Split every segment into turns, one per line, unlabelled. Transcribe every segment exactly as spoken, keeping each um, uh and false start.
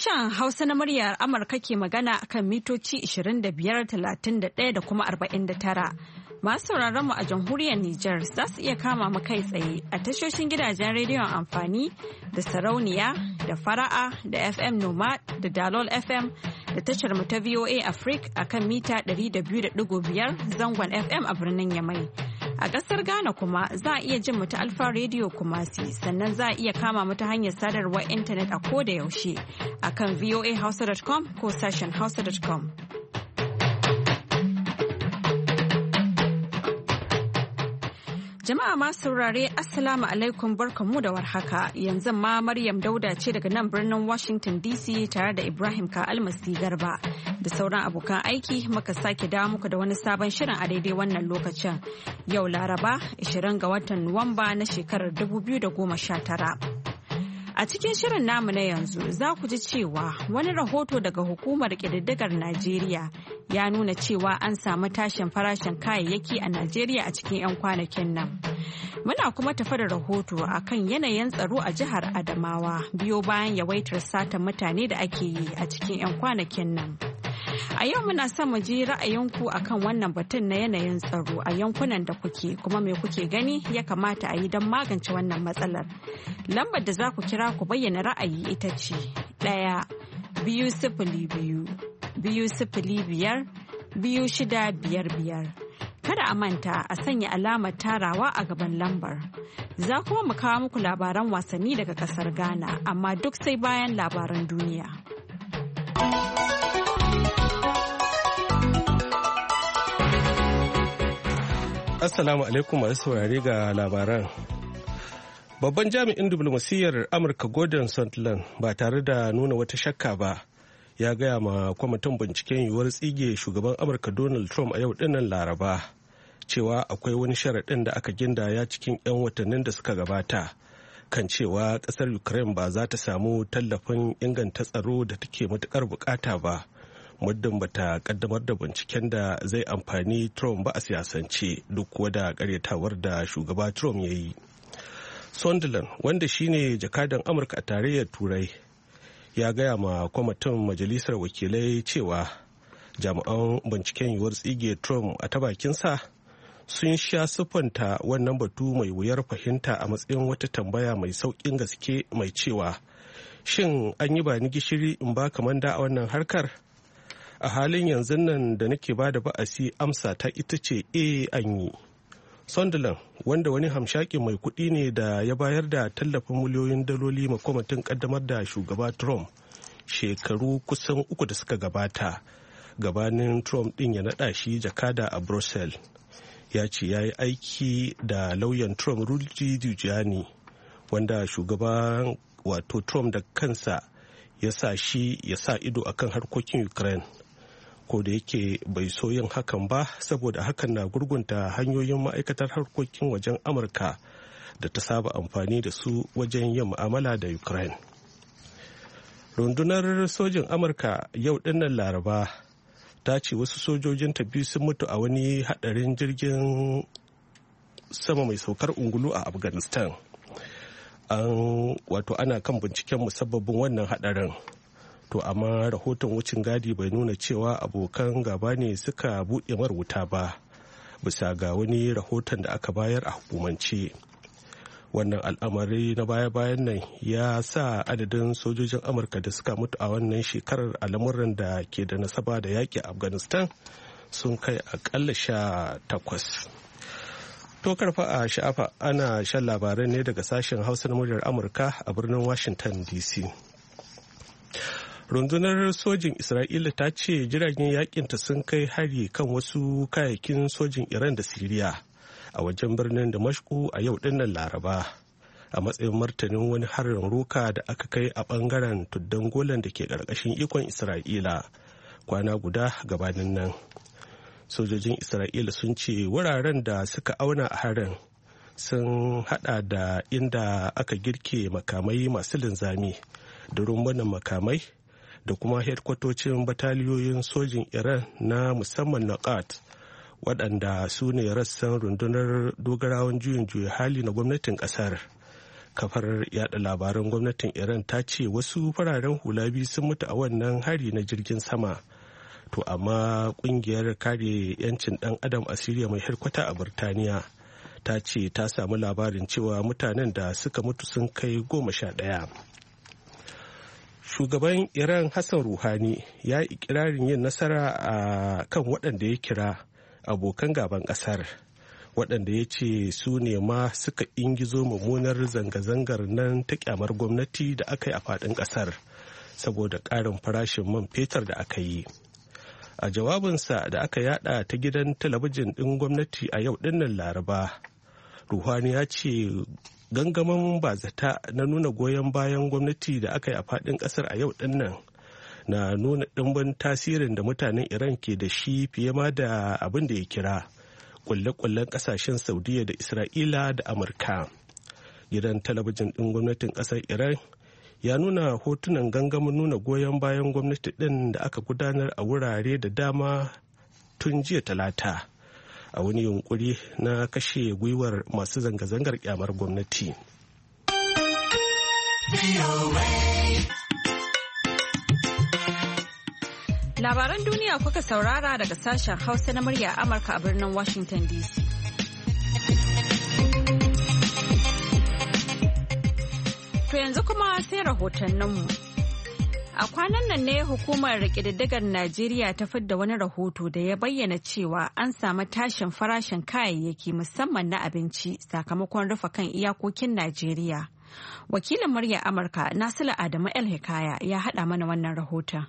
Sashen Hausa na muryar Amurka ke magana akan mitoci ishirin da biyar, talatin da ɗaya da kuma arba'in da tara. Masu sauraron mu a jamhuriyar Nijar za su iya kama mu kai tsaye a tashoshin gidajen rediyon amfani da sarauniya da fara'a da F M Noma da Dalol F M da tashar mu ta V O A Africa akan mita ɗari da biyu da ɗigo biyar zangon F M a birnin Yamai. A ƙasar Ghana kuma za a iya jin mu ta Alfa Radio Kumasi sannan za a iya kama mu ta hanyar sadarwar intanet a ko da yaushe akan v o a hausa dot com ko sashen hausa dot com. Jama'a masu saurare Assalamu alaikum barkanmu da warhaka yanzu ma Maryam Dauda ce daga nan birnin Washington D C tare da Ibrahim Ka'almasi Garba da sauran abokan aiki muka sake dawo muku da wani sabon shirin a daidai wannan lokacin yau Laraba ashirin ga watan Nuwamba na shekarar dubu biyu da goma sha tara. A cikin shirin namu na yanzu za ku ji cewa wani rahoto daga hukumar ƙididdigar Najeriya ya nuna cewa an samu tashin farashin kayayyaki a Najeriya a cikin 'yan kwanakin nan. Muna kuma tafa da rahoto akan yanayin tsaro a jihar Adamawa biyo bayan yawaitar satan mutane da ake yi a cikin 'yan kwanakin nan. A yau muna son mu ji ra'ayinku akan wannan batun na yanayin tsaro a yankunan da kuke kuma me kuke gani ya kamata a yi don magance wannan matsalar. Lambar da za ku kira ku bayyana ra'ayi ita ce ɗaya biyu sifili biyu biyu sifili biyar biyu shida biyar biyar. Kada a manta a sanya alamar tarawa a gaban lambar. Za kuma mu kawo muku labaran wasanni daga ƙasar Ghana amma duk sai bayan labaran duniya.
Assalamu alaikum masu saurare ga labaran. Babban jami'in diplomasiyyar Amurka Gordon Sondland ba tare da nuna wata shakka ba ya gaya ma kwamitin binciken yiwuwar tsige shugaban Amurka Donald Trump a yau dinnan Laraba cewa akwai wani sharaɗin da aka gindaya cikin 'yan watannin da suka gabata kan cewa ƙasar Ukraine ba za ta samu tallafin inganta tsaro da take matuƙar bukata ba. Muddin bata kaddamar da binciken da zai amfani Trump ba a siyasance duk kuwa da karyatawar da shugaba Trump ya yi. Sondland wanda shine jakadan Amurka a tarayyar Turai ya gaya ma kwamitin majalisar wakilai cewa jami'an binciken yiwuwar tsige Trump a ta bakinsa sun sha siffanta wannan batu mai wuyar fahimta a matsayin wata tambaya mai sauƙin gaske mai cewa shin an yi ba ni gishiri in ba kamanda a wannan harkar? A halin yanzu nan da nake ba da ba'asi amsa ta ita ce e an yi. Sondland wanda wani hamshakin mai kuɗi ne da ya bayar da tallafin miliyoyin daloli ma kwamitin kaddamar da shugaba Trump shekaru kusan uku da suka gabata gabanin Trump ɗin ya naɗa shi jakada a Brussels ya ce ya yi aiki da lauyan Trump Rudy Giuliani wanda shugaban wato Trump da kansa ya sa shi ya sa ido akan harkokin Ukraine. Ko da yake bai so yin hakan ba saboda hakan na gurgunta hanyoyin ma'aikatar harkokin wajen Amurka da ta saba amfani da su wajen yin mu'amala da Ukraine. Rundunar sojin Amurka yau dinnan Laraba ta ce wasu sojojinta biyu sun mutu a wani hadarin jirgin sama mai saukar ungulu a Afghanistan. An wato ana kan binciken musabbabin wannan hadarin. To amma rahoton wucin gadi bai nuna cewa abokan gaba ne suka buɗe mar wuta ba bisa ga wani rahoton da aka bayar a hukumance. Wannan al'amari na baya-bayan nan ya sa adadin sojojin Amurka da suka mutu a wannan shekarar a lamuran da ke da nasaba da yaƙi a Afghanistan sun kai akalla sha takwas. To karfa a sha'afa ana shan labarai ne daga sashen Hausa na muryar Amurka a birnin Washington D C. Rundunar sojin Isra'ila ta ce jiragen yakinta sun kai hari kan wasu kayayyakin sojin Iran da Siriya a wajen birnin Damascus a yau dinnan Laraba a matsayin martanin wani harin roka da aka kai a bangaren tuddan Golan da ke ƙarƙashin ikon Isra'ila kwana guda gabanin nan. Sojojin Isra'ila sun ce wuraren da suka auna a harin sun hada da inda aka girke makamai masu linzami da rumbunan makamai da kuma hedkwatocin bataliyoyin sojin Iran na musamman na Qat waɗanda su ne rassan rundunar dogarawan juyin juya hali na gwamnatin ƙasar kafar yada labaran gwamnatin Iran ta ce wasu fararen hula biyu sun mutu a wannan hari na jirgin sama. To amma kungiyar kare 'yancin dan adam a Siriya mai hirkwata a Birtaniya ta ce ta samu labarin cewa mutanen da suka mutu sun kai goma sha ɗaya. Shugaban Iran Hassan Rouhani ya yi ikirarin yin nasara a kan waɗanda ya kira abokan gaban ƙasar, waɗanda ya ce su ne ma suka ingizo mummunar zanga-zangar nan ta kyamar gwamnati da aka yi a faɗin ƙasar saboda ƙarin farashin man fetur da aka yi. A jawabinsa da aka yada ta gidan talabijin ɗin gwamnati a yau ɗinnan Laraba, Rouhani ya ce gangamin bazata na nuna goyon bayan gwamnati da aka yi a faɗin ƙasar a yau ɗinnan na nuna ɗimbin tasirin da mutanen Iran ke da shi fiye ma da abin da ya kira kulle-kullen ƙasashen Saudiya da Isra'ila da Amurka. Gidan talabijin ɗin gwamnatin ƙasar Iran ya nuna hotunan gangamin nuna goyon bayan gwamnati ɗin da aka gudanar a wurare da dama tun jiya Talata a wani yunkuri na kashe gwiwar masu zanga-zangar kyamar gwamnati.
Labaran duniya kuka saurara daga sashen Hausa na murya Amurka a birnin Washington D C. To yanzu kuma sai rahotanninmu. A kwanan nan ne hukumar ƙididdigar Najeriya ta fidda wani rahoto da ya bayyana cewa an samu tashin farashin kayayyaki musamman na abinci sakamakon rufe kan iyakokin Najeriya. Wakilin murya Amurka Nasiru Adamu El Hikaya ya haɗa mana wannan rahoton.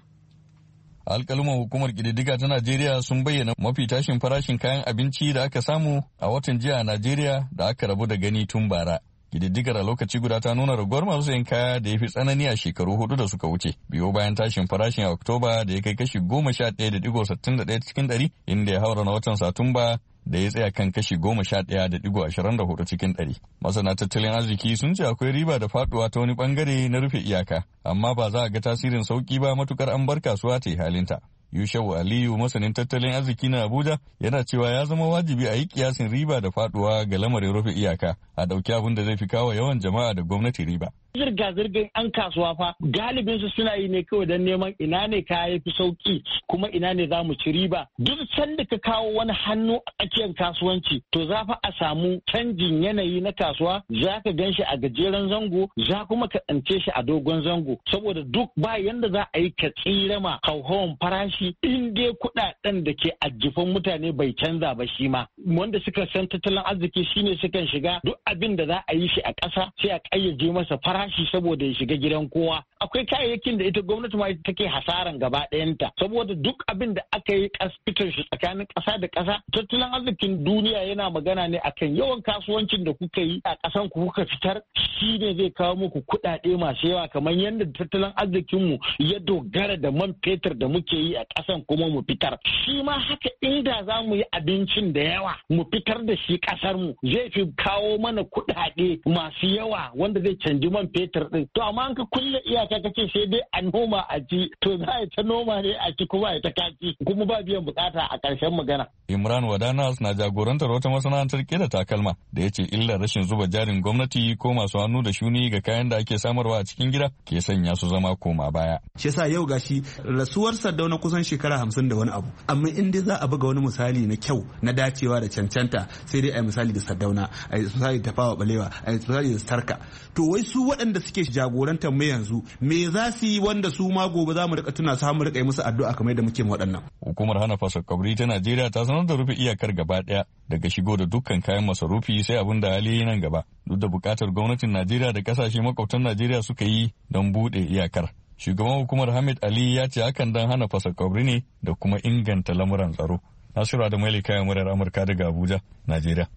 Alƙaluman hukumar ƙididdiga ta Najeriya sun bayyana mafi tashin farashin kayan abinci da aka samu a watan jiya a Najeriya da aka rabu da gani tun bara. Ƙididdigar a lokaci guda ta nuna raguwar masu sayan kaya da ya fi tsanani a shekaru hudu da suka wuce, biyo bayan tashin farashin a Oktoba da ya kai kashi goma sha ɗaya da digo sittin da ɗaya cikin ɗari, inda ya haura na watan Satumba da ya tsaya kan kashi goma sha ɗaya da digo ashirin da hudu cikin ɗari. Masana tattalin arziki sun ce akwai riba da faduwa ta wani bangare na rufe iyaka, amma ba za a ga tasirin sauki ba matukar an bar kasuwa ta yi halinta. Yushau Aliyu masanin tattalin arziki na Abuja yana cewa ya zama wajibi a yi kiyasin riba da faduwa ga lamarin rufe iyaka a ɗauki abin da zai fi kawo yawan jama'a da gwamnati riba.
Zirga-zirgar an kasuwa fa galibin su suna yi ne kawai don neman ina ne kaya fi sauki kuma ina ne za mu ci riba. Duk sanda ka kawo wani hannu a tsakiyar kasuwanci to za fa a samu canjin yanayi na kasuwa, za ka gan shi a gajeren zango, za kuma ka tsance shi a dogon zango, saboda duk ba yanda za a yi ka tsira ma hauhawan farashi in dai kuɗaɗen da ke ajjifan mutane bai canza ba shi ma. Wanda suka san tattalin arziki shine sukan shiga duk abin da za a yi shi a ƙasa sai a ƙayyaje masa farashi shi saboda ya shiga gidan kowa. Akwai kayayyakin da ita gwamnati ma take hasaran gaba ɗayanta saboda duk abin da aka yi fitar shi tsakanin ƙasa da ƙasa. Tattalin arzikin duniya yana magana ne akan yawan kasuwancin da kuka yi a ƙasan ku kuka fitar, shi ne zai kawo muku kuɗaɗe masu yawa kamar yadda tattalin arzikinmu ya dogara da man fetur da muke yi a ƙasan kuma mu fitar. Shi ma haka inda za mu yi abincin da yawa mu fitar da shi ƙasarmu zai fi kawo mana kuɗaɗe masu yawa wanda zai canji man fetur din. To amma an ka kulle iyaka kace sai dai a noma a ci, to za a ta noma ne a ci kuma a ta kaci kuma ba biyan bukata a ƙarshen magana.
Imran Wadanas na jagorantar wata masana'antar kera takalma da ya ce illar rashin zuba jarin gwamnati ko masu hannu da shuni ga kayan da ake samarwa a cikin gida ke sanya su zama koma baya.
Shi yasa yau gashi rasuwar Sardauna kusan shekara hamsin da wani abu, amma in dai za a buga wani misali na kyau na dacewa da cancanta sai dai a yi misali da Sardauna, a yi misali da Tafawa Balewa, a yi misali da Starka. To wai su waɗanda suke jagorantar mu yanzu me za su yi wanda su ma gobe za mu rika tuna su mu rika yi musu addu'a kamar yadda muke waɗannan.
Hukumar hana fasakabri ta Najeriya ta sanar da rufe iyakar gaba ɗaya daga shigo da dukkan kayan masarufi sai abin da hali nan gaba, duk da buƙatar gwamnatin Najeriya da kasashe makwabtan Najeriya suka yi don buɗe iyakar. Shugaban hukumar Hamid Ali ya ce hakan don hana fasakabri ne da kuma inganta lamuran tsaro. Nasiru da Maili kayan murar Amurka daga Abuja, Najeriya.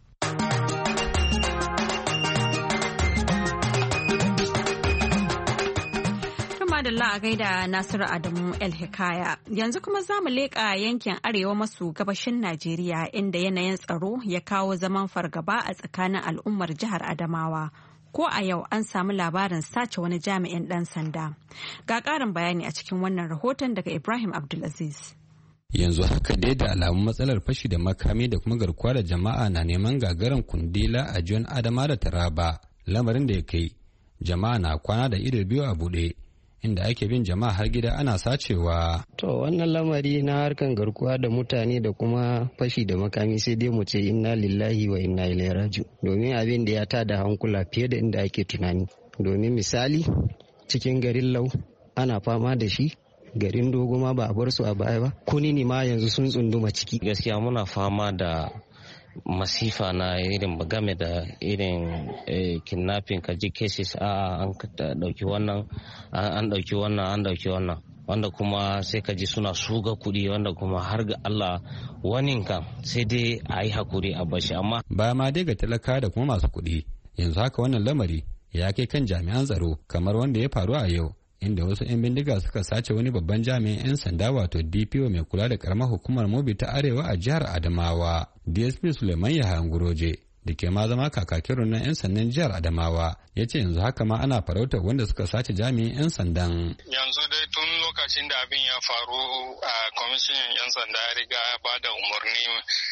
Madalla a gaida Nasiru Adamu El Hikaya. Yanzu kuma za mu leƙa yankin arewa maso gabashin Najeriya inda yanayin tsaro ya kawo zaman fargaba a tsakanin al'ummar jihar Adamawa. Ko a yau an samu labarin sace wani jami'in ɗan sanda. Ga ƙarin bayani a cikin wannan rahoton daga Ibrahim Abdulaziz.
Yanzu haka dai da alamun matsalar fashi da makami da kuma garkuwa da jama'a na neman gagaran kundila a John Adama da Taraba. Lamarin da ya kai jama'a na kwana da ido biyu a buɗe inda ake bin jama'a har gida ana sacewa.
To wannan lamari na harkan garkuwa da mutane da kuma fashi da makami sai dai mu ce inna lillahi wa inna ilaihi raji'un, domin abin da ya tada hankula fiye da inda ake tunani. Domin misali cikin garin Lau ana fama da shi, garin Dogoma ba a bar su a baya ba, Kunini ma yanzu sun tsunduma ciki.
Gaskiya muna fama da masifa na irin game da irin kidnapping kaji cases a an dauki wannan an dauki wannan an dauki wannan wanda kuma sai kaji suna suga kuɗi wanda kuma har ga Allah wani kan sai dai a yi hakuri a bashi. Amma
ba ma dai ga talaka da kuma masu kuɗi, yanzu haka wannan lamari ya kai kan jami'an tsaro kamar wanda ya faru a yau, inda wasu 'yan bindiga suka sace wani babban jami'in 'yan sanda wato D P O mai kula da karamar hukumar Mobi ta Arewa a jihar Adamawa. D S P Suleiman Yahayan Guroje da ke ma zama kakakin rundunar 'yan sandan jihar Adamawa ya ce yanzu haka ma ana farautar wanda suka sace jami'in 'yan sandan.
Yanzu dai tun lokacin da abin ya faru a kwamishinan 'yan sanda ya riga ya ba da umarni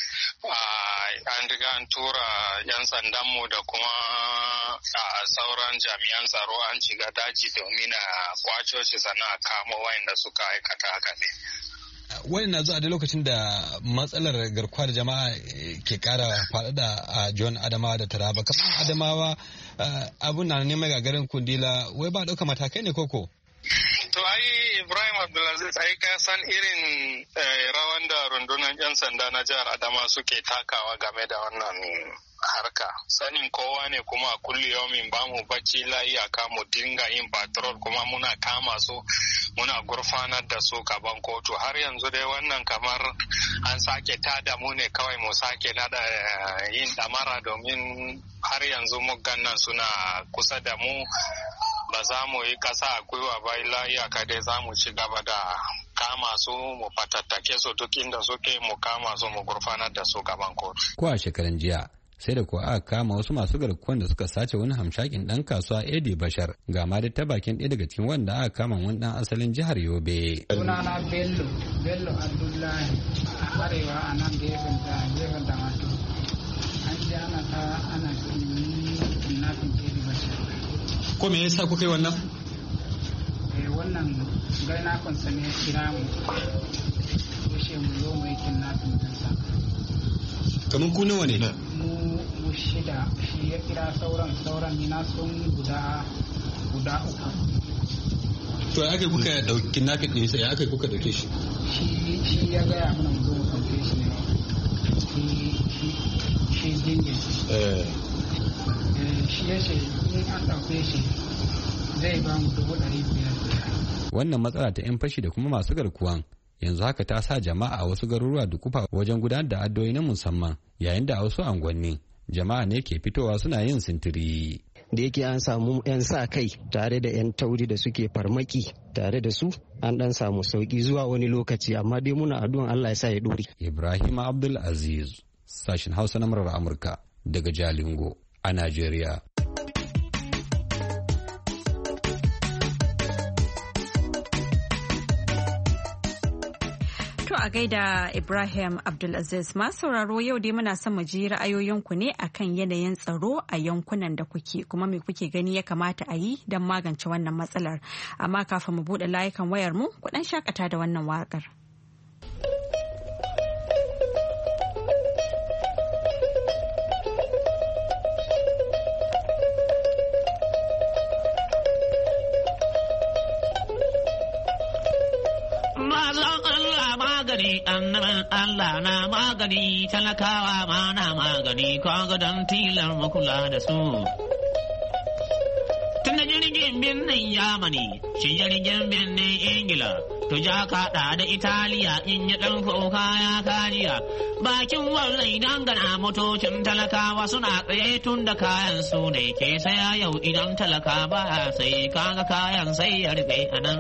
an riga an tura 'yan sandanmu da kuma a sauran jami'an tsaro an shiga daji domin a kwaco shi sannan a kamo wayanda suka aikata haka ne.
Wani na zuwa da lokacin da matsalar garkuwa da jama'a ke kara faɗaɗa a John Adamawa da Taraba. Kamar Adamawa abun na neman gagarin kundila, wai ba ɗauka matakai ne koko?
To ai Ibrahim Abdulaziz ai ka san irin rawan da rundunar 'yan sanda na jihar Adama suke takawa game da wannan harka. Sanin kowa ne kuma a kulli yaumin ba mu bacci iyaka mu dinga yin patrol kuma muna kama su muna gurfanar da su gaban kotu. Har yanzu dai wannan kamar an sake tada mu ne kawai mu sake nada yin damara domin har yanzu muggan nan suna kusa da mu. Ba za mu yi kasa a gwiwa ba illa iyaka dai za mu ci gaba da kama su mu fatattake su duk inda suke mu kama su mu gurfanar da su gaban kotu.
Ko a shekaran jiya sai da kuwa aka kama wasu masu garkuwan da suka sace wani hamshakin dan kasuwa Edi Bashar, ga ma da ta bakin ɗaya daga cikin wanda aka kama wani dan asalin jihar Yobe.
Sunana Bello, Bello Abdullahi, arewa a nan gefen da gefen da mato. An ji ana ta ana kidnapping Edi Bashar.
Ko me yasa kuka yi wannan?
Eh wannan gaina kunsa ne kira mu. Kushe mu zo mu yi kidnapping dinsa.
Kaman ku nawa ne?
Mu mu shida, shi ya kira sauran sauran ni na sun guda guda uku.
To ya aka kuka dauki kidnapping din sai ya aka kuka dauke shi?
Shi shi ya gaya mana mu zo mu dauke shi ne. Shi shi shi dinge. Eh. Shi ya ce in an ɗauke shi zai ba mu dubu ɗari biyar.
Wannan matsala ta 'yan fashi da kuma masu garkuwan yanzu haka ta sa jama'a a wasu garuruwa dukufa wajen gudanar da addu'o'i na musamman, yayin da a wasu angwanni jama'a ne ke fitowa suna yin sintiri.
Da yake an samu 'yan sa kai tare da 'yan tauri da suke farmaki tare da su, an dan samu sauki zuwa wani lokaci, amma dai muna addu'an Allah ya sa ya dore.
Ibrahim Abdul Aziz, sashin Hausa na murar Amurka daga Jalingo a Najeriya.
To a gaida Ibrahim Abdulaziz, masu sauraro yau dai muna son mu ji ra'ayoyinku ne akan yanayin tsaro a yankunan da kuke, kuma me kuke gani ya kamata a yi don magance wannan matsalar. Amma kafin mu buɗe layukan wayar mu, ku ɗan shakata da wannan waƙar.
Annaban Allah na magani, talakawa ma na magani, kaga don tilar makula da su. Tun da jirgin birnin Yamani, shi jirgin birnin Ingila, to ja kaɗa da Italiya in ya ɗan kuka ya kajiya. Bakin wallai dangana motocin talakawa suna tsaye tun da kayan su ne ke saya yau idan talaka ba sai kaga kayan sai ya rufe a nan.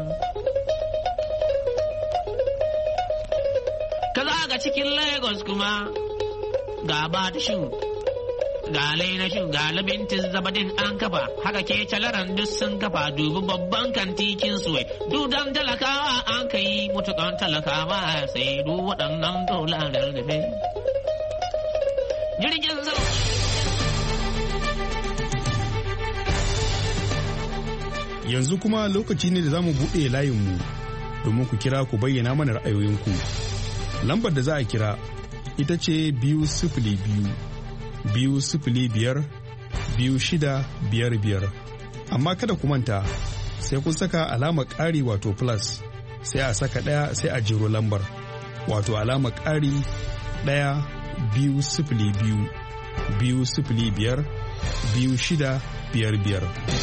Ga cikin Lagos kuma ga Batishin, ga Lainashin, ga Labintin Zabadin an kafa, haka ke calaran duk sun kafa, dubi babban kantikin suwai, dudan talakawa an ka yi mutukan talakawa sai du waɗannan dolarar da jirgin sama.
Yanzu kuma lokaci ne da za mu buɗe layinmu domin ku kira ku bayyana mana ra'ayoyinku. Lambar da za a kira ita ce biyu sifili biyu, biyu sifili biyar, biyu shida biyar biyar. Amma kada ku manta sai kun saka alamar ƙari wato plus sai a saka ɗaya sai a jero lambar wato alamar ƙari ɗaya biyu sifili biyu, biyu sifili biyar, biyu shida biyar biyar.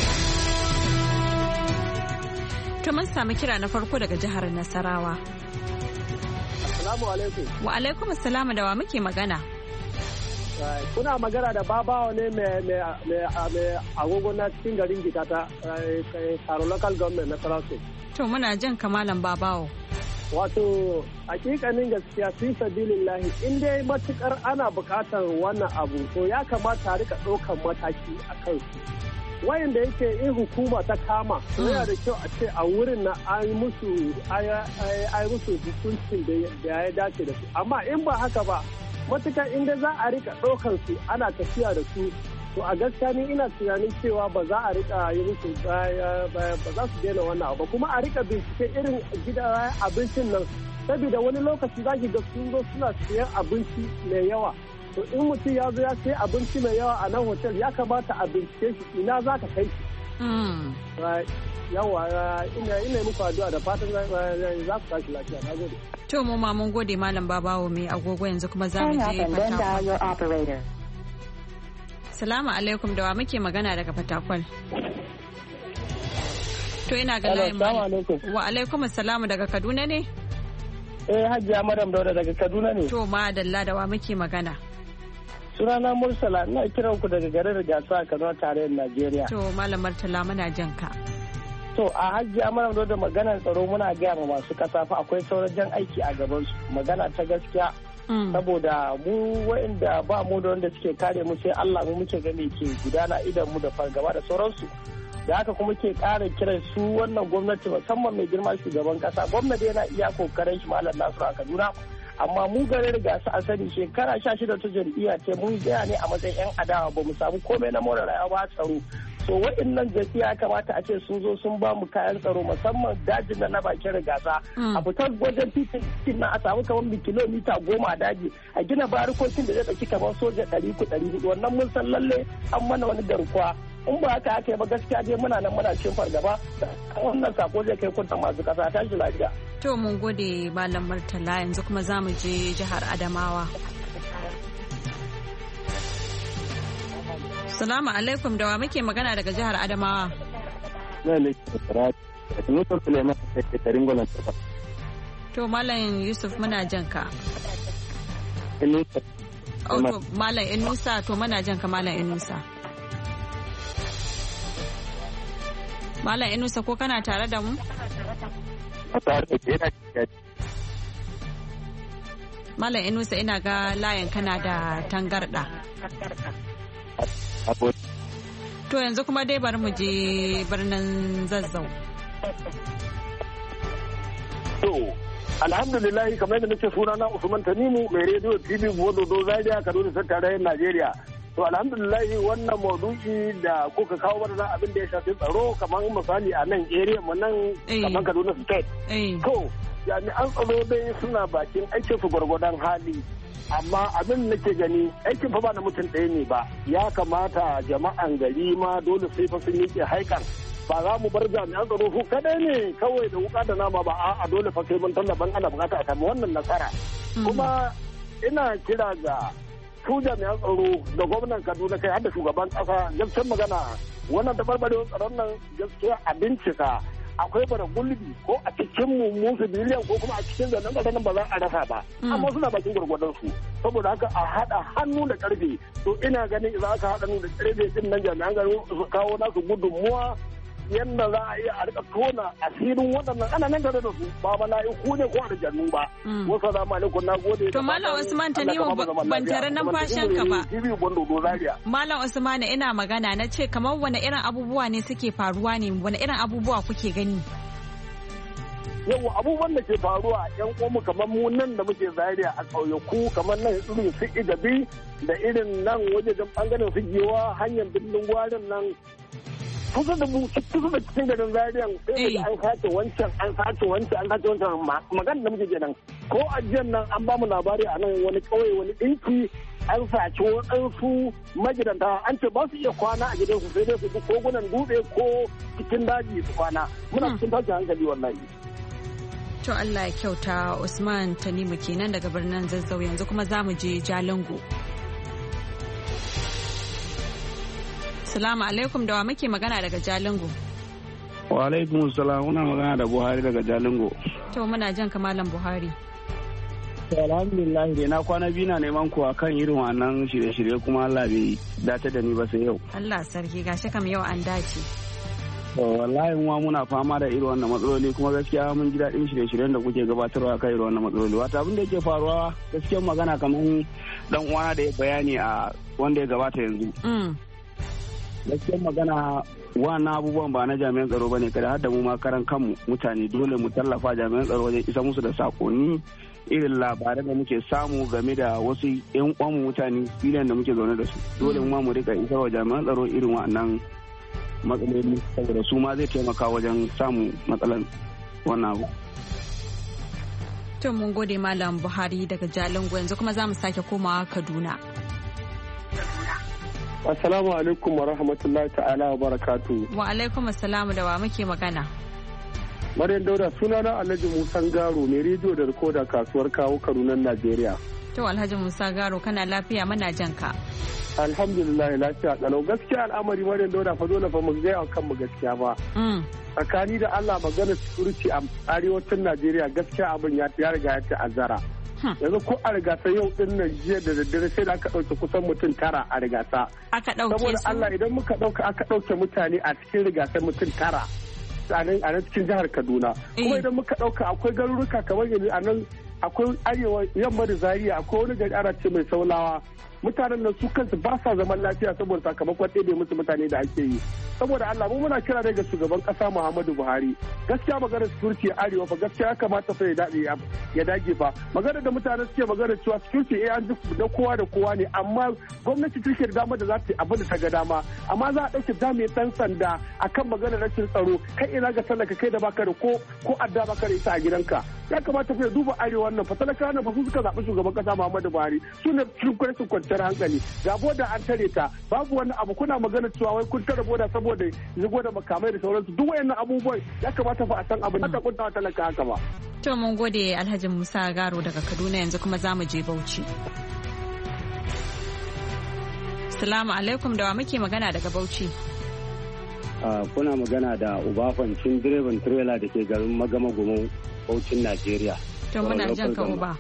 To mun samu kira na farko daga jihar Nasarawa.
Assalamu alaikum.
Wa alaikum assalamu, da wa muke magana?
Kuna magana da babawa ne mai agogo na cikin garin Gita ta Karo local government na Sarauta.
To muna jan kamalan babawo.
Wato hakikanin gaskiya fi sabilillahi in dai matukar ana bukatar wannan abu to ya kamata a rika ɗaukan mataki a kansu. Wayanda yake in hukuma ta kama yana da kyau a ce a wurin na an musu ai musu hukuncin da ya dace da su, amma in ba haka ba matukar inda za a rika ɗaukar su ana tafiya da su to a gaskiya ni ina tunanin cewa ba za a rika yi musu ba za su daina wannan abu, kuma a rika bincike irin gidan abincin nan, saboda wani lokaci za ki ga sun zo suna siyan abinci mai yawa. To in mutum ya zo ya sai abinci mai yawa a nan hotel ya kamata a bincike shi ina za ka kai shi. Yawa ina ina muku addu'a da fatan za ku tashi lafiya. Na gode.
To mu ma mun gode malam babawo mai agogo, yanzu kuma za mu je Fatakwal. Salamu alaikum, da wa muke magana daga Fatakwal? To ina ga layin wa alaikum assalamu, daga Kaduna ne?
Eh Hajiya Madam Dauda daga Kaduna ne.
To ma dalla, da wa muke magana?
Sunana Mursala, ina kiran ku daga garin Rigasa a Kano tarayyar Najeriya.
To Malam Murtala muna jan ka.
To a Hajiya Madam Dauda maganar tsaro muna gaya ma masu kasa fa akwai sauran jan aiki a gaban su. Magana ta gaskiya. Saboda mu wa'inda ba mu da wanda suke kare mu sai Allah mu muke gani ke gudana idan mu da fargaba da sauransu. Da haka kuma ke ƙara kiran su wannan gwamnati musamman mai girma shugaban kasa. Gwamnati yana iya kokarin shi Malam Nasiru a Kaduna. Amma mu garin Rigasa a sani shekara sha shida ta jam'iyya ce mun gaya ne a matsayin 'yan adawa ba mu samu komai na more rayuwa ba tsaro. So waɗannan jam'iyya kamata a ce sun zo sun ba mu kayan tsaro musamman dajin na bakin Rigasa. A fitar wajen titin na a samu kamar kilomita goma a daji a gina barikokin da zai ɗauki kamar soja ɗari ku ɗari hudu, wannan mun san lalle an mana wani garkuwa. In ba haka aka yi ba gaskiya dai muna nan muna cikin fargaba, wannan sako zai kai kuntan masu kasa tashi lafiya.
To mun gode Malam Murtala, yanzu kuma za mu je jihar Adamawa. Salamu alaikum, da wa muke magana daga jihar Adamawa? To Malam Yusuf muna jan ka. Oh, to Malam Inusa, to muna jan ka Malam Inusa. Malam Inusa ko kana tare da mu? Malam Inusa ina ga layin kana da tangarda. To yanzu kuma dai bari mu je birnin Zazzau.
To alhamdulillah kamar yadda nake suna na Usman Tanimu mai rediyo T V Bododo Zaria Kaduna ta tarayyar Najeriya. To alhamdulillah wannan maudu'i da kuka kawo mana abin da ya shafi tsaro kamar misali a nan area mu nan kamar Kaduna State. To jami'an tsaro dai suna bakin aikin su gwargwadon hali. Amma abin nake gani aikin fa ba na mutum ɗaya ne ba, ya kamata jama'an gari ma dole sai fa sun yake haikan. Ba za mu bar jami'an tsaro su kadai ne kawai da wuka da nama ba, a dole fa sai mun tallaban ana bukata a samu wannan nasara. Kuma ina kira ga su jami'an tsaro da gwamnan Kaduna kai har da shugaban kasa gaskiyar magana wannan tabarbarewar tsaron nan gaskiya a bincika akwai bara gulbi ko a cikin mu mu biliyan ko kuma a cikin zanen tsaron ba za a rasa ba, amma suna bakin gwargwadon su. Saboda haka a haɗa hannu da karfe, to ina ganin idan aka haɗa hannu da karfe din nan jami'an tsaro su kawo nasu gudunmuwa yadda za a iya a rika tona asirin waɗannan ana nan tare da su ba mala'iku ne ko aljannu ba. Wasu salamu alaikum, na gode.
To Malam Usman Tanimu ban tare numfashin ka ba. Malam Usman ina magana na ce kamar wani irin abubuwa ne suke faruwa ne, wani irin abubuwa kuke gani?
Yau abubuwan da ke faruwa yan uwanmu kamar mu nan da muke Zaria a ƙauyaku kamar nan irin su Igabi da irin nan wajejen bangaren su Giwa hanyar birnin Gwarin nan kusa da mu kusa da cikin garin Zariyan sai an sace wancan an sace wancan an sace wancan magana da muke kenan ko a jiyan nan an ba mu labari a nan wani kauye wani dinki an sace waɗansu magidanta an ce ba su iya kwana a gidansu sai dai su ji kogunan dutse ko cikin daji su kwana muna cikin tashin hankali wallahi.
To Allah ya kyauta. Usman Tanimu kenan daga birnin Zazzau. Yanzu kuma za mu je Jalingo. Salamu alaikum, da wa muke magana daga Jalingo?
Wa alaikum salam, muna magana da Buhari daga Jalingo.
To muna jan kamalan Buhari.
Alhamdulillah dai na kwana biyu na neman ku akan irin wannan shirye-shirye kuma Allah bai dace da ni ba sai yau.
Allah sarki, gashi kam yau an dace.
Wallahi mu muna fama da irin wannan matsaloli kuma gaskiya mun ji daɗin shirye-shiryen da kuke gabatarwa kan irin wannan matsaloli. Wata abin da yake faruwa gaskiyar magana kamar dan uwana da ya bayani a wanda ya gabata yanzu. Gaskiyar magana wannan abubuwan ba na jami'an tsaro bane kada har da mu ma karan kanmu mutane dole mu tallafa jami'an tsaro wajen isa musu da sakonni irin labaran da muke samu game da wasu yan uwan mutane biliyan da muke zaune da su dole mu ma mu rika isa wa jami'an tsaro irin wannan matsaloli saboda su ma zai taimaka wajen samun matsalan wannan abu.
To mun gode Malam Buhari daga Jalingo. Yanzu kuma za mu sake komawa Kaduna.
Assalamu alaikum wa rahmatullahi ta'ala wa barakatu.
Wa alaikum assalamu, da wa muke magana?
Maryam Dauda, sunana Alhaji Musa Garo mai rediyo da rikoda kasuwar kawo Kadunan Najeriya.
To Alhaji Musa Garo, kana lafiya, muna jan ka.
Alhamdulillah lafiya kalau. Gaskiya al'amari Maryam Dauda fa dole fa mu ga kan mu gaskiya ba. Tsakani da Allah maganar security a arewacin Najeriya gaskiya abin ya riga ya ta'azzara. Yanzu ko a rigasa yau din nan jiya da daddare sai da aka ɗauke kusan mutum tara a rigasa.
Aka ɗauke su.
Saboda Allah idan muka ɗauka aka ɗauke mutane a cikin rigasa mutum tara a nan cikin jihar Kaduna. Kuma idan muka ɗauka akwai garuruka kamar yanzu a nan akwai arewa yamma da Zaria akwai wani gari ana ce mai Saulawa. Mutanen nan su kansu ba sa zaman lafiya saboda sakamakon ɗebe musu mutane da ake yi. Saboda Allah mu muna kira daga shugaban kasa Muhammadu Buhari. Gaskiya maganar security a arewa fa gaskiya ya kamata fa ya dade ya dage fa. Maganar da mutane suke maganar cewa security eh an ji da kowa da kowa ne amma gwamnati take da dama da za ta yi abin da ta ga dama. Amma za a dauke jami'in dan sanda akan maganar rashin tsaro kai ina ga talaka kai da baka da ko ko adda baka da ita a gidanka. Ya kamata fa ya duba arewa nan fa talaka nan fa su suka zaɓi shugaban kasa Muhammadu Buhari. Su ne cikin kwanciyar kwanciyar hankali. Ga boda an tare ta babu wani abu kuna maganar cewa wai kun tare boda saboda zigo da makamai da sauransu duk wayannan abubuwan ya kamata fa a san abin da kun talaka haka ba.
To mun gode Alhaji Musa Garo daga Kaduna. Yanzu kuma za mu je Bauchi. Assalamu alaikum, da wa muke magana daga Bauchi?
Kuna magana da Ubafancin direban trailer da ke garin Magama Gumo Bauchin Najeriya.
To muna jan ka Uba.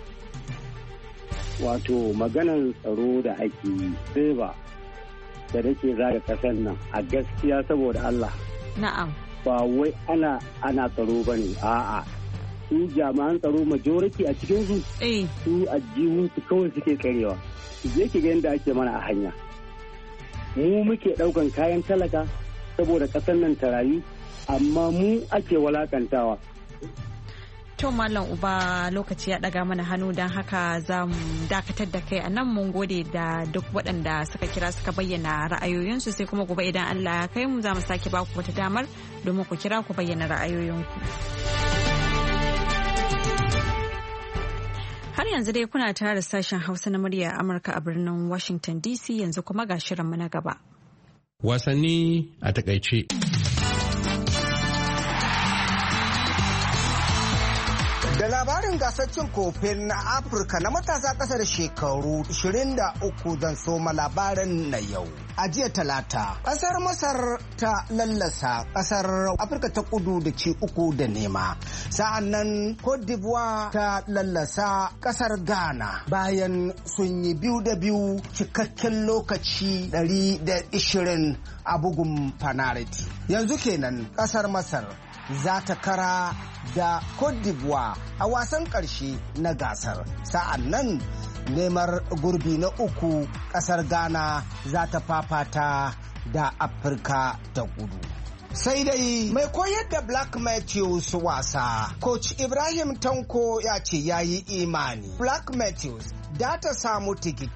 Wato maganan tsaro da ake yi sai ba da nake zaga kasar nan a gaskiya saboda Allah.
Na'am.
Ba wai ana ana tsaro bane a'a su jami'an tsaro majority a cikin su su ajihun su kawai suke karewa. Je ki ga yadda ake mana a hanya. Mu muke daukan kayan talaka saboda kasar nan ta rayu amma mu ake walakantawa.
To Mallam Uba lokaci ya daga mana hannu don haka za mu dakatar da kai a nan. Mun gode da duk waɗanda suka kira suka bayyana ra'ayoyinsu sai kuma gobe idan Allah ya kai mu za mu sake baku wata damar domin ku kira ku bayyana ra'ayoyinku. Har yanzu dai kuna tare da sashen Hausa na murya Amurka a birnin Washington D C. Yanzu kuma ga shirinmu na gaba.
Wasanni a takaice.
Da labarin gasar cin kofin na Afirka na matasa ƙasa da shekaru ishirin da uku zan soma labarin na yau. A jiya talata, ƙasar Masar ta lallasa ƙasar Afirka ta kudu da ci uku da nema. Sa'an nan Cote d'Ivoire ta lallasa ƙasar Ghana bayan sun yi biyu da biyu cikakken lokaci ɗari da ishirin a bugun fanariti. Yanzu kenan ƙasar Masar za ta kara da Cote d'Ivoire a wasan ƙarshe na gasar. Sa'an nan neman gurbi na uku ƙasar Ghana za ta fafata da Afirka ta kudu. Sai dai mai koyar da Black Matthews wasa, Coach Ibrahim Tanko ya ce ya yi imani Black Matthews da ta samu tikiti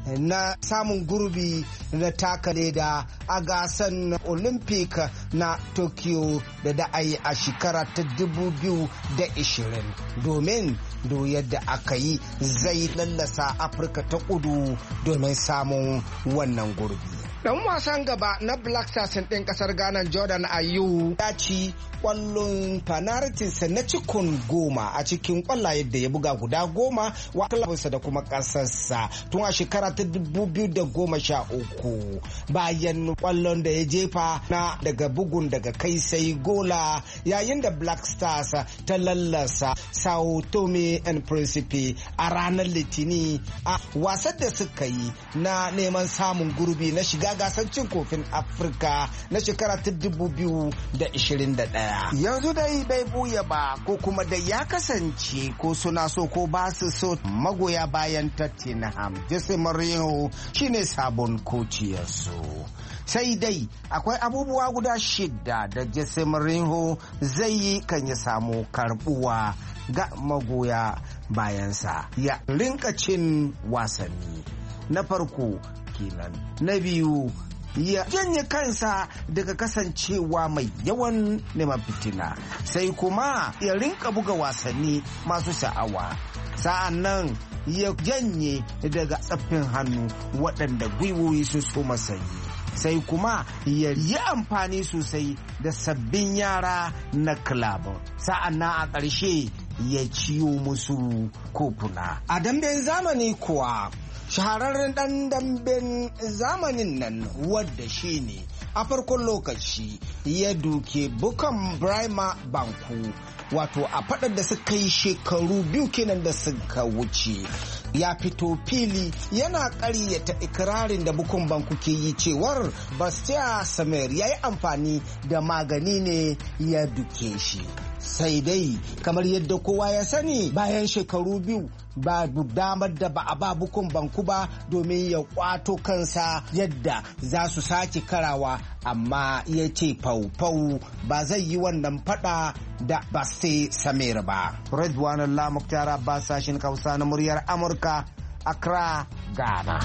na samun gurbi na taka leda a gasan olympic na tokyo da da a yi a shekara ta dubu biyu da ishirin domin do yadda aka yi zai lallasa afirka ta kudu domin samun wannan gurbi. Dan wasan gaba na Black Stars ɗin ƙasar Ghana Jordan Ayew ya ci ƙwallon penalties na cikin goma a cikin ƙwallaye da ya buga guda goma wa klabinsa da kuma ƙasarsa tun a shekara ta dubu biyu da goma sha uku bayan ƙwallon da ya jefa na daga bugun daga kai sai gola yayin da Black Stars ta lallasa Sao Tome and Principe a ranar Litini a wasan da suka yi na neman samun gurbi na shiga gasar cin kofin Afirka na shekara ta dubu biyu da ishirin da ɗaya. Yanzu dai bai buya ba ko kuma da ya kasance ko suna so ko ba su so magoya bayan Tottenham Jose Mourinho shine sabon kociyarsu. Sai dai akwai abubuwa guda shida da Jose Mourinho zai yi kan ya samu karbuwa ga magoya bayansa ya rinka cin wasanni. Na farko kenan. Na biyu ya janye kansa daga kasancewa mai yawan neman fitina sai kuma ya rinka buga wasanni masu sha'awa sa'an nan ya janye daga tsaffin hannu waɗanda gwiwoyi su so masayi sai kuma ya yi amfani sosai da sabbin yara na club sa'an nan a ƙarshe ya ciyo musu kofuna. A damben zamani kuwa shahararren ɗan damben zamanin nan wadda shi ne a farkon lokaci ya duke bukan Brahma Banku wato a faɗar da suka yi shekaru biyu kenan da suka wuce ya fito fili yana ƙaryata ikirarin da bukun banku ke yi cewar Bastia Samir ya yi amfani da magani ne ya duke shi. Sai dai kamar yadda kowa ya sani bayan shekaru biyu babu damar da ba a ba bukun banku ba domin ya kwato kansa yadda za su sake karawa amma ya ce fau-fau ba zai yi wannan fada da Bastia Samir ba. Redwan Allah Mukhtar Abbas sashin Hausa na muryar Amurka, Accra, Ghana.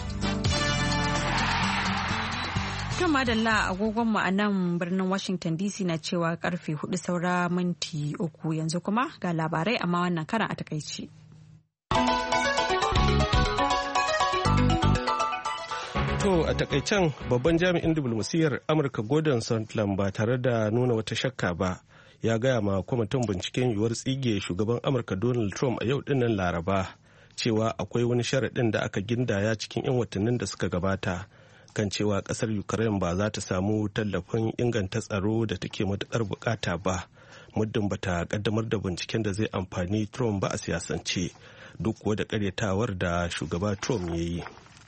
To madalla agogonmu a nan birnin Washington D C na cewa karfe hudu saura minti uku yanzu kuma ga labarai amma wannan karan a takaici.
To a takaicen babban jami'in diflomasiyyar Amurka Gordon Sondland ba tare da nuna wata shakka ba ya gaya ma kwamitin binciken yiwuwar tsige shugaban Amurka Donald Trump a yau dinnan Laraba cewa akwai wani sharaɗin da aka gindaya cikin 'yan watannin da suka gabata kan cewa ƙasar Ukraine ba za ta samu tallafin inganta tsaro da take matuƙar bukata ba muddin ba ta ƙaddamar da binciken da zai amfani Trump ba a siyasance duk kuwa da ƙaryatawar da shugaba Trump ya yi.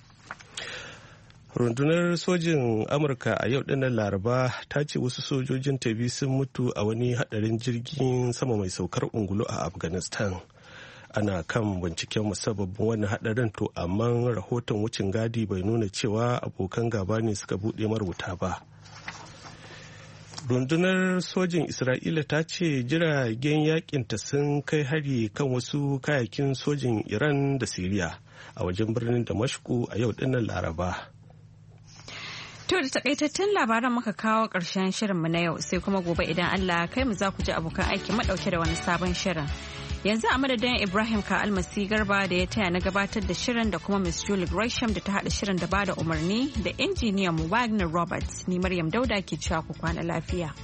Rundunar sojin Amurka a yau dinnan Laraba ta ce wasu sojojin ta biyu sun mutu a wani hadarin jirgin sama mai saukar ungulu a Afghanistan. Ana kan binciken musabbabin wannan hadarin to amma rahoton wucin gadi bai nuna cewa abokan gaba ne suka buɗe marubuta ba. Rundunar sojin Isra'ila ta ce jiragen yakinta sun kai hari kan wasu kayakin sojin Iran da Siriya a wajen birnin Damashku a yau dinnan Laraba.
To da takaitattun labaran muka kawo ƙarshen shirinmu na yau sai kuma gobe idan Allah kai mu za ku ji abokan aiki madauke da wani sabon shirin. Yanzu a madadin Ibrahim Ka Almasi Garba da ya taya na gabatar da shirin da kuma Miss Julie Gresham da ta haɗa shirin da bada umarni da injiniyan mu Wagner Roberts ni Maryam Dauda ke cewa ku kwana lafiya.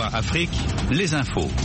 Afrique, les infos.